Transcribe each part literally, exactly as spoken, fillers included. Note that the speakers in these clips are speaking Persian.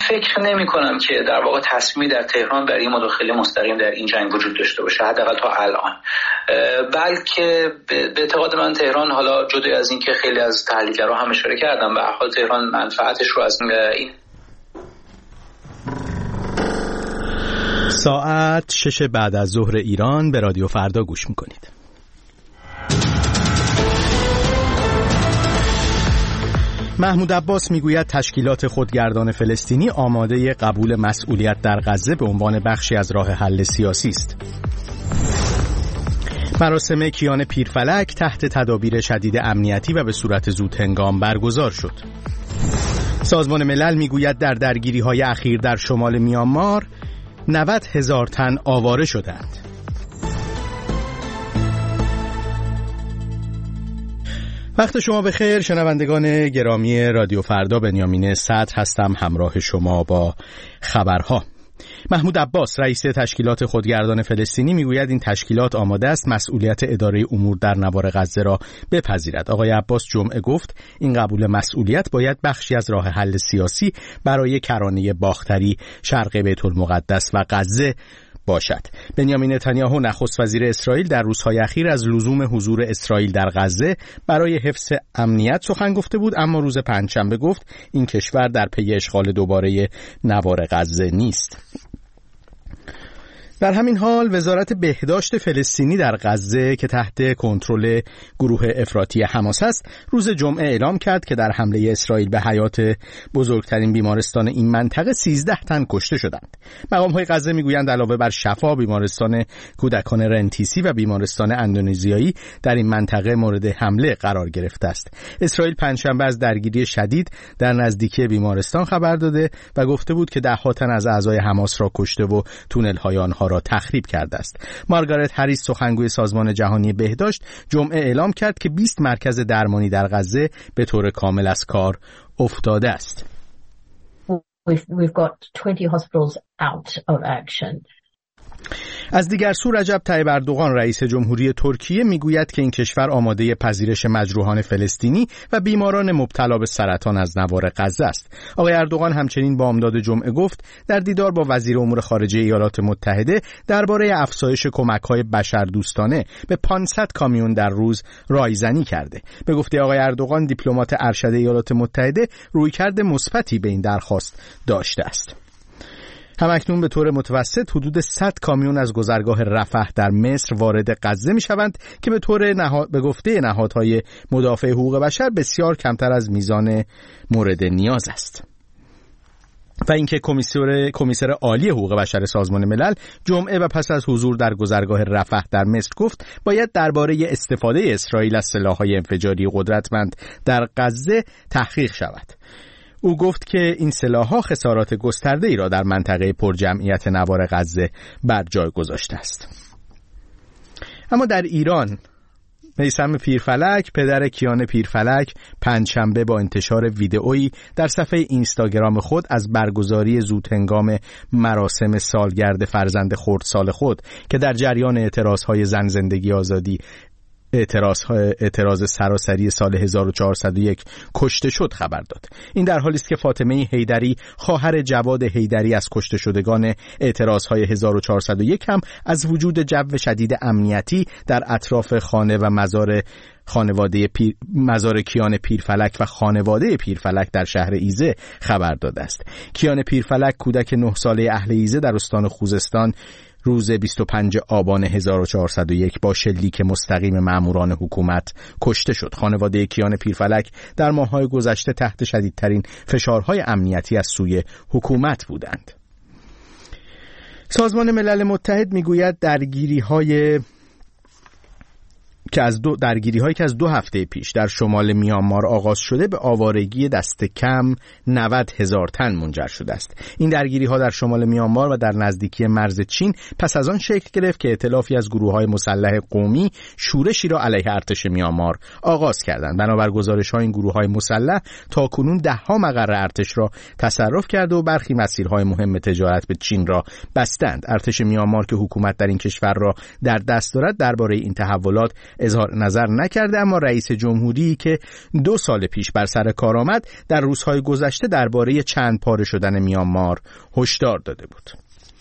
فکر نمی کنم که در واقع تصمیمی در تهران برای مداخله مستقیم در این جنگ وجود داشته باشه، حداقل تا الان. بلکه به اعتقاد من تهران، حالا جدا از این که خیلی از تحلیلگرا هم اشاره کردن، به هر حال تهران منفعتش رو از این ساعت شش بعد از ظهر ایران به رادیو فردا گوش میکنید. محمود عباس میگوید تشکیلات خودگردان فلسطینی آماده قبول مسئولیت در غزه به عنوان بخشی از راه حل سیاسی است. مراسم کیان پیرفلک تحت تدابیر شدید امنیتی و به صورت زود هنگام برگزار شد. سازمان ملل میگوید در درگیری‌های اخیر در شمال میانمار نود هزار تن آواره شدند. وقت شما بخیر شنوندگان گرامی رادیو فردا، بنیامین صدر هستم همراه شما با خبرها. محمود عباس رئیس تشکیلات خودگردان فلسطینی میگوید این تشکیلات آماده است مسئولیت اداره امور در نوار غزه را بپذیرد. آقای عباس جمعه گفت این قبول مسئولیت باید بخشی از راه حل سیاسی برای کرانه باختری، شرق بیت المقدس و غزه باشد. بنیامین نتانیاهو نخست وزیر اسرائیل در روزهای اخیر از لزوم حضور اسرائیل در غزه برای حفظ امنیت سخن گفته بود، اما روز پنجشنبه گفت این کشور در پی اشغال دوباره نوار غزه نیست. در همین حال وزارت بهداشت فلسطینی در غزه که تحت کنترل گروه افراطی حماس است، روز جمعه اعلام کرد که در حمله اسرائیل به حیات بزرگترین بیمارستان این منطقه سیزده تن کشته شدند. مقام‌های غزه میگویند علاوه بر شفا، بیمارستان کودکان رنتیسی و بیمارستان اندونزیایی در این منطقه مورد حمله قرار گرفته است. اسرائیل پنجشنبه از درگیری شدید در نزدیکی بیمارستان خبر داده و گفته بود که ده‌ها تن از اعضای حماس را کشته و تونل‌های آنها را تخریب کرده است. مارگارت هریس سخنگوی سازمان جهانی بهداشت جمعه اعلام کرد که بیست مرکز درمانی در غزه به طور کامل از کار افتاده است. We've, we've got twenty hospitals out of action. از دیگر سو رجب طیب اردوغان رئیس جمهوری ترکیه میگوید که این کشور آماده پذیرش مجروحان فلسطینی و بیماران مبتلا به سرطان از نوار غزه است. آقای اردوغان همچنین بامداد جمعه گفت در دیدار با وزیر امور خارجه ایالات متحده درباره افزایش کمک‌های بشردوستانه به پانصد کامیون در روز رایزنی کرده. به گفته آقای اردوغان دیپلمات ارشد ایالات متحده رویکرد مثبتی به این درخواست داشته است. همکنون به طور متوسط حدود صد کامیون از گذرگاه رفح در مصر وارد غزه می شوند که به طور نها... به گفته نهادهای مدافع حقوق بشر بسیار کمتر از میزان مورد نیاز است. و اینکه کمیسر کمیسر عالی حقوق بشر سازمان ملل جمعه و پس از حضور در گذرگاه رفح در مصر گفت باید درباره استفاده اسرائیل از سلاح‌های انفجاری قدرتمند در غزه تحقیق شود. او گفت که این سلاح‌ها خسارات گسترده‌ای را در منطقه پرجمعیت نوار غزه بر جای گذاشته است. اما در ایران میثم پیرفلک، پدر کیان پیرفلک، پنجشنبه با انتشار ویدئویی در صفحه اینستاگرام خود از برگزاری زودهنگام مراسم سالگرد فرزند خردسال خود که در جریان اعتراض‌های زن زندگی آزادی اعتراض اعتراض سراسری سال هزار و چهارصد و یک کشته شد خبر داد. این در حالی است که فاطمه حیدری خواهر جواد حیدری از کشته شدگان اعتراضهای هزار و چهارصد و یک هم از وجود جو شدید امنیتی در اطراف خانه و مزار خانواده پیر... مزار کیان پیرفلک و خانواده پیرفلک در شهر ایزه خبر داده است. کیان پیرفلک کودک نه ساله اهل ایزه در استان خوزستان روز بیست و پنجم آبان هزار و چهارصد و یک با شلیک مستقیم ماموران حکومت کشته شد. خانواده کیان پیرفلک در ماه‌های گذشته تحت شدیدترین فشارهای امنیتی از سوی حکومت بودند. سازمان ملل متحد میگوید درگیری‌های که از دو درگیری هایی که از دو هفته پیش در شمال میانمار آغاز شده به آوارگی دست کم نود هزار تن منجر شده است. این درگیری ها در شمال میانمار و در نزدیکی مرز چین پس از آن شکل گرفت که ائتلافی از گروه های مسلح قومی شورشی را علیه ارتش میانمار آغاز کردند. بنابر گزارش ها این گروه های مسلح تاکنون ده ها مقر ارتش را تصرف کرده و برخی مسیرهای مهم تجارت به چین را بستند. ارتش میانمار که حکومت در این کشور را در دست دارد درباره این تحولات اظهار نظر نکرده، اما رئیس جمهوری که دو سال پیش بر سر کار آمد در روزهای گذشته درباره چند پاره شدن میانمار هشدار داده بود.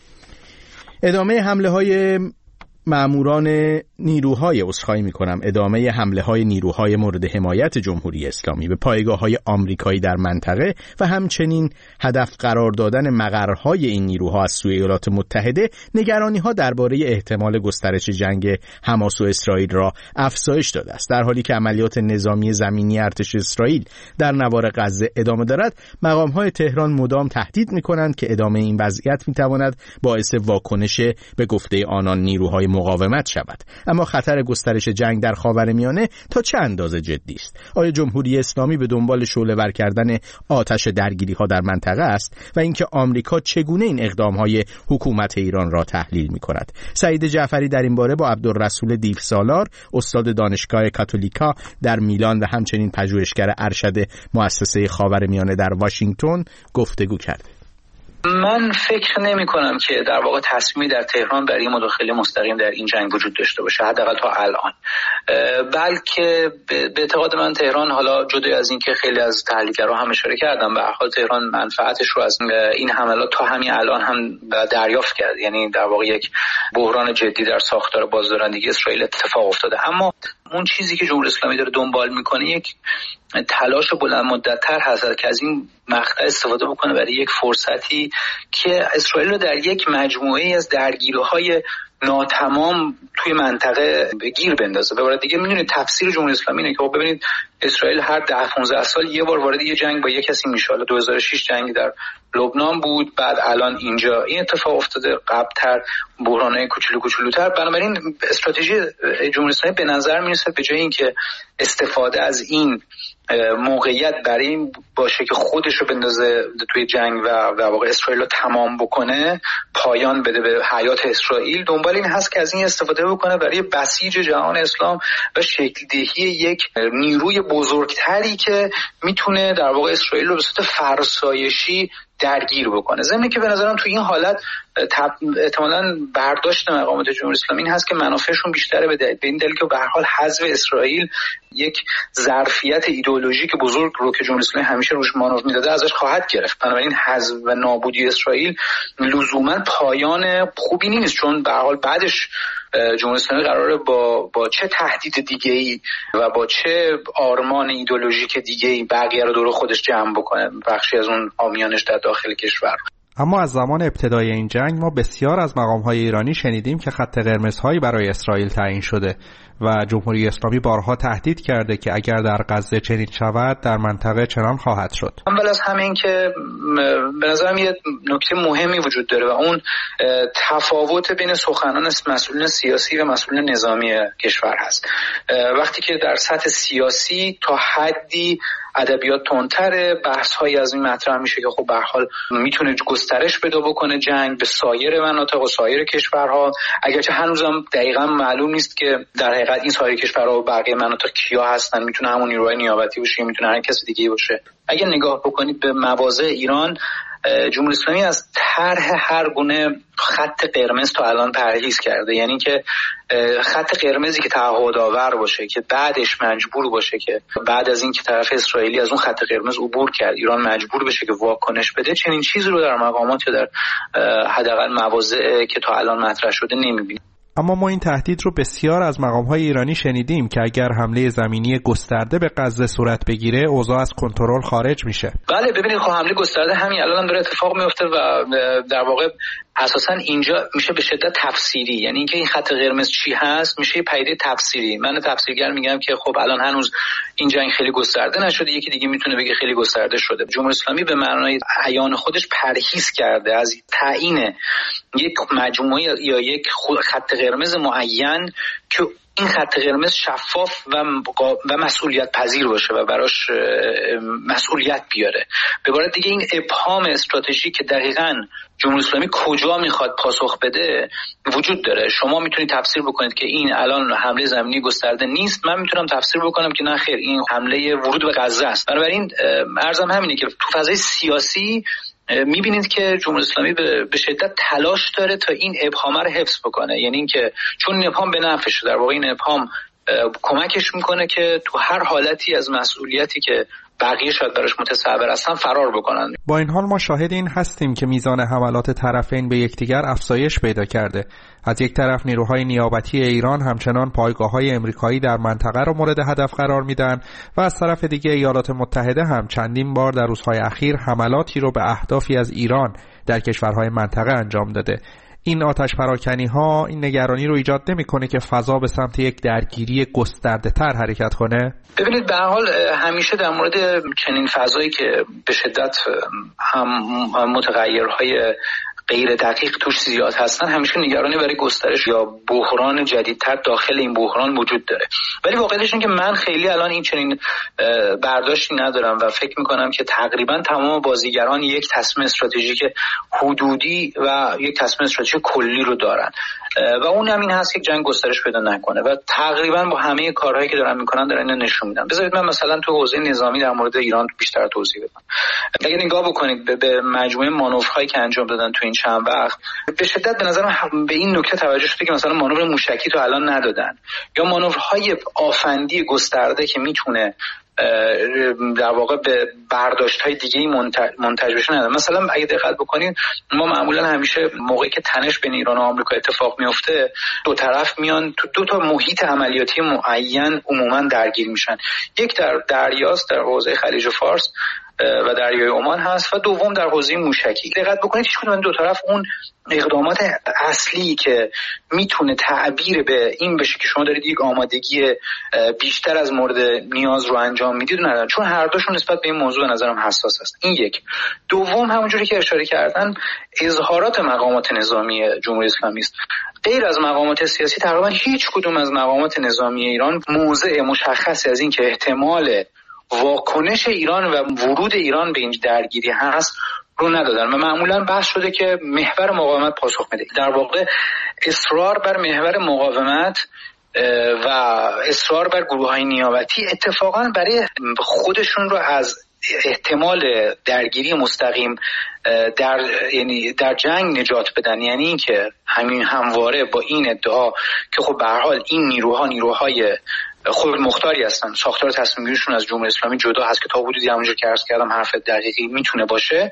ادامه حمله های ماموران نیروهای عذرخواهی می‌کنم ادامه حمله‌های نیروهای مورد حمایت جمهوری اسلامی به پایگاه‌های آمریکایی در منطقه و همچنین هدف قرار دادن مقرهای این نیروها از سوی ایالات متحده نگرانی‌ها درباره احتمال گسترش جنگ حماس و اسرائیل را افزایش داده است. در حالی که عملیات نظامی زمینی ارتش اسرائیل در نوار غزه ادامه دارد، مقام‌های تهران مدام تهدید می‌کنند که ادامه این وضعیت می‌تواند باعث واکنش به گفته آنان نیروهای مقاومت شود. اما خطر گسترش جنگ در خاورمیانه تا چه اندازه جدی است؟ آیا جمهوری اسلامی به دنبال شعله‌ور کردن آتش درگیری‌ها در منطقه است و اینکه آمریکا چگونه این اقدام‌های حکومت ایران را تحلیل می‌کند؟ سعید جعفری در این باره با عبدالرسول دیوسالار، استاد دانشگاه کاتولیکا در میلان و همچنین پژوهشگر ارشد مؤسسه خاورمیانه در واشنگتن گفتگو کرد. من فکر نمی کنم که در واقع تصمیمی در تهران برای مداخله مستقیم در این جنگ وجود داشته باشه، حداقل تا الان. بلکه به اعتقاد من تهران، حالا جدا از این که خیلی از تحلیلگرها هم اشاره کردن، به هر حال تهران منفعتش رو از این حملات تا همین الان هم دریافت کرد. یعنی در واقع یک بحران جدی در ساختار بازدارندگی اسرائیل اتفاق افتاده. اما اون چیزی که جمهوری اسلامی داره دنبال میکنه یک تلاش بلند مدت‌تر هست که از این مقطع استفاده بکنه برای یک فرصتی که اسرائیل رو در یک مجموعه از درگیری‌های ناتمام توی منطقه گیر بندازه. به عبارت دیگه میدونید تفسیر جمهوری اسلامی اینه که خب ببینید اسرائیل هر ده پانزده سال یه بار وارد یه جنگ با یه کسی میشه. حالا دو هزار و شش جنگی در لبنان بود، بعد الان اینجا این اتفاق افتاده، قبل‌تر بحران‌های کوچولو کوچولوتر. بنابراین استراتژی جمهوری اسلامی به نظر میرسه به جای اینکه استفاده از این موقعیت برای این باشه که خودش رو بندازه توی جنگ و واقع اسرائیل رو تمام بکنه، پایان بده به حیات اسرائیل، دنبال این هست که از این استفاده بکنه برای بسیج جهان اسلام و شکل دهی یک نیروی بزرگتری که میتونه در واقع اسرائیل رو به صورت فرسایشی درگیر بکنه. ضمن که به نظرم تو این حالت احتمالاً برداشت مقامات جمهوری اسلامی این هست که منافعشون بیشتره به این دلیل که به هر حال حذف اسرائیل یک ظرفیت ایدئولوژیک بزرگ رو که جمهوری اسلامی همیشه روش مانور میداده ازش خواهد گرفت. بنابراین حذف و نابودی اسرائیل لزوما پایان خوبی نیست، چون به هر حال بعدش جمهوری اسلامی قراره با با چه تهدید دیگه‌ای و با چه آرمان ایدئولوژیک دیگه‌ای بقیه رو دور خودش جمع بکنه، بخشی از اون حامیانش در داخل کشور. اما از زمان ابتدای این جنگ ما بسیار از مقام‌های ایرانی شنیدیم که خط قرمزهایی برای اسرائیل تعیین شده و جمهوری اسلامی بارها تهدید کرده که اگر در غزه چنین شود در منطقه چنان خواهد شد. اول از همه این که به نظرم یه نکته مهمی وجود داره و اون تفاوت بین سخنان مسئولین سیاسی و مسئولین نظامی کشور هست. وقتی که در سطح سیاسی تا حدی ادبیات تندتره، بحث‌هایی از این مطرح میشه که خب به هر حال میتونه گسترش پیدا بکنه جنگ به سایر مناطق و سایر کشورها، اگرچه هنوزم دقیقاً معلوم نیست که در حقیقت این سایر کشورها و بقیه مناطق کیا هستن. میتونه همون نیروهای نیابتی باشه، میتونه هر کسی دیگه باشه. اگه نگاه بکنید به مواضع ایران، جمهوری اسلامی از طرح هر گونه خط قرمز تا الان پرهیز کرده. یعنی که خط قرمزی که تعهدآور باشه که بعدش مجبور باشه که بعد از این که طرف اسرائیلی از اون خط قرمز عبور کرد ایران مجبور بشه که واکنش بده، چنین چیزی رو در مقامات یا در حداقل مواضع که تا الان مطرح شده نمی‌بینیم. اما ما این تهدید رو بسیار از مقام‌های ایرانی شنیدیم که اگر حمله زمینی گسترده به غزه صورت بگیره اوضاع از کنترل خارج میشه. بله ببینید خب حمله گسترده همین الان هم داره اتفاق میفته و در واقع اساسا اینجا میشه به شدت تفسیری، یعنی اینکه این خط قرمز چی هست میشه یه پدیده تفسیری. من تفسیرگر میگم که خب الان هنوز این جنگ خیلی گسترده نشده، یکی دیگه میتونه بگه خیلی گسترده شده. جمهوری اسلامی به معنای عیان خودش پرهیز کرده از تعیین یک مجموعه یا یک خط قرمز معین که این خط قرمز شفاف و و مسئولیت پذیر باشه و براش مسئولیت بیاره. به عبارت دیگه این ابهام استراتژیک که دقیقاً جمهوری اسلامی کجا میخواد پاسخ بده وجود داره. شما میتونید تفسیر بکنید که این الان حمله زمینی گسترده نیست، من میتونم تفسیر بکنم که نه خیر این حمله ورود به غزه است. بنابراین عرضم همینه که تو فضای سیاسی میبینید که جمهوری اسلامی به شدت تلاش داره تا این ابهام رو حفظ بکنه. یعنی اینکه چون این ابهام به نفعشه، در واقع این ابهام کمکش میکنه که تو هر حالتی از مسئولیتی که بقیه شاید براش متصور هستن فرار بکنن. با این حال ما شاهد این هستیم که میزان حملات طرفین به یکدیگر افزایش پیدا کرده. از یک طرف نیروهای نیابتی ایران همچنان پایگاه‌های امریکایی در منطقه را مورد هدف قرار میدن و از طرف دیگه ایالات متحده هم چندین بار در روزهای اخیر حملاتی رو به اهدافی از ایران در کشورهای منطقه انجام داده. این آتش پراکنی ها این نگرانی رو ایجاد نمی‌کنه که فضا به سمت یک درگیری گسترده تر حرکت کنه؟ ببینید به هر حال همیشه در مورد چنین فضایی که به شدت هم متغیرهای غیر دقیق توش زیاد هستن، همیشه نگرانی برای گسترش یا بحران جدیدتر داخل این بحران وجود داره. ولی واقعیتش اینه که من خیلی الان این چنین برداشتی ندارم و فکر میکنم که تقریبا تمام بازیگران یک تصمیم استراتژیک حدودی و یک تصمیم استراتژیک کلی رو دارن و اون هم این هست که جنگ گسترش پیدا نکنه و تقریبا با همه کارهایی که دارن میکنن دارن اینو نشون میدن. بذارید من مثلا تو حوزه نظامی در مورد ایران بیشتر توضیح بدم. اگه نگاه بکنید به مجموعه مانورهایی که انجام دادن تو این چند وقت، به شدت به نظرم به این نکته توجه شده که مثلا مانور موشکی تو الان ندادن یا مانورهای آفندی گسترده که میتونه در واقع به برداشت‌های دیگه‌ای منتج بشه ندارن. مثلا اگه دقت بکنید ما معمولا همیشه موقعی که تنش بین ایران و آمریکا اتفاق میفته دو طرف میان تو دو تا محیط عملیاتی معین عموما درگیر میشن. یک در دریاست در حوزه خلیج فارس و دریای عمان هست و دوم در حوزه موشکی. دقت بکنید هیچ کدوم دو طرف اون اقدامات اصلی که میتونه تعبیر به این بشه که شما دارید یک آمادگی بیشتر از مورد نیاز رو انجام میدید ندارن، چون هر دوشون نسبت به این موضوع نظرم حساس است. این یک. دوم همونجوری که اشاره کردن اظهارات مقامات نظامی جمهوری اسلامی است. غیر از مقامات سیاسی تقریبا هیچ کدوم از مقامات نظامی ایران موضع مشخصی از این که احتمال واکنش ایران و ورود ایران به این درگیری هست رو ندادن و معمولا بحث شده که محور مقاومت پاسخ میده. در واقع اصرار بر محور مقاومت و اصرار بر گروه‌های نیابتی اتفاقا برای خودشون رو از احتمال درگیری مستقیم در یعنی در جنگ نجات بدن، یعنی اینکه همین همواره با این ادعا که خب به هر حال این نیروها نیروهای خود مختاری هستن، ساختار تصمیم گیریشون از جمهوری اسلامی جدا هست که تا حدودی همونجور که عرض کردم حرف دقیقی میتونه باشه،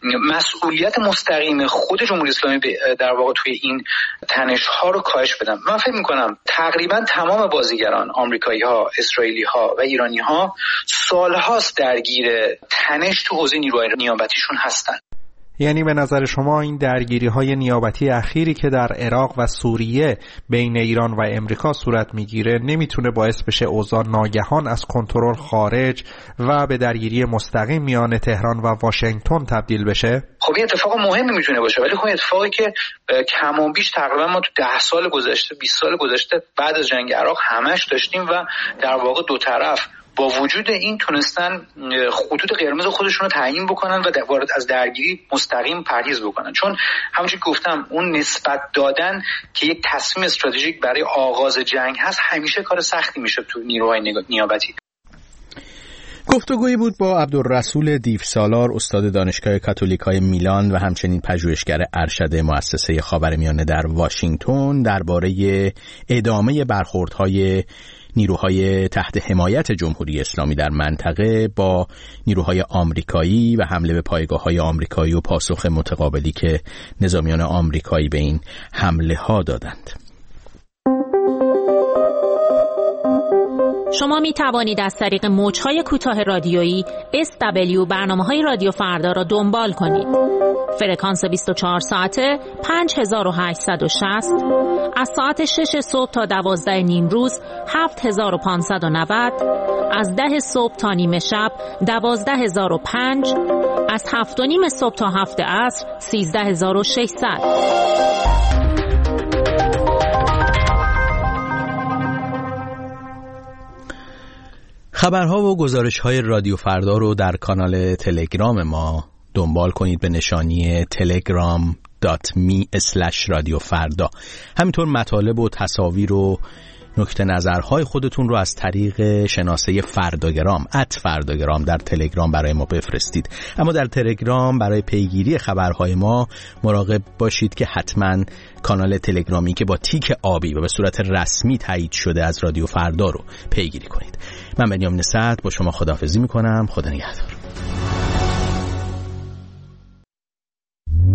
مسئولیت مستقیم خود جمهوری اسلامی در واقع توی این تنش ها رو کاهش بدن. من فکر میکنم تقریبا تمام بازیگران آمریکایی ها، اسرائیلی ها و ایرانی ها سالهاست درگیر تنش تو حوزه نیروهای نیابتیشون هستن. یعنی به نظر شما این درگیری های نیابتی اخیری که در عراق و سوریه بین ایران و امریکا صورت میگیره نمیتونه باعث بشه اوضاع ناگهان از کنترل خارج و به درگیری مستقیم میان تهران و واشنگتن تبدیل بشه؟ خب این اتفاق مهمی میتونه باشه، ولی خب اتفاقی که کم و بیش تقریبا ما تو ده سال گذشته بیست سال گذشته بعد از جنگ عراق همش داشتیم و در واقع دو طرف با وجود این تونستن خطوط قرمز خودشون رو تعیین بکنن و وارد از درگیری مستقیم پرهیز بکنن، چون همونجوری که گفتم اون نسبت دادن که یک تصمیم استراتژیک برای آغاز جنگ هست همیشه کار سختی میشه تو نیروهای نیابتی. گفتگویی بود با عبدالرسول دیوسالار، استاد دانشگاه کاتولیکای میلان و همچنین پژوهشگر ارشد مؤسسه خاورمیانه در واشنگتن درباره ادامه برخوردهای نیروهای تحت حمایت جمهوری اسلامی در منطقه با نیروهای آمریکایی و حمله به پایگاه‌های آمریکایی و پاسخ متقابلی که نظامیان آمریکایی به این حمله ها دادند. شما می توانید از طریق موج‌های کوتاه رادیویی اس دبلیو برنامه‌های رادیو فردا را دنبال کنید. فرکانس بیست و چهار ساعته پنج هزار و هشتصد و شصت، از ساعت شش صبح تا دوازده نیم روز هفت هزار و پانصد و نود، از ده صبح تا نیمه شب دوازده هزار و پنج، از هفت و نیم صبح تا هفت عصر سیزده هزار و ششصد. خبرها و گزارش‌های رادیو فردا رو در کانال تلگرام ما دنبال کنید به نشانی تلگرام دات می اسلش رادیو فردا. همینطور مطالب و تصاویر و نکته نظرهای خودتون رو از طریق شناسه فرداگرام ات فرداگرام در تلگرام برای ما بفرستید. اما در تلگرام برای پیگیری خبرهای ما مراقب باشید که حتما کانال تلگرامی که با تیک آبی و به صورت رسمی تایید شده از رادیو فردا رو پیگیری کنید. من بنیامین سعد با شما خداحافظی میکنم. خدا نگهدار.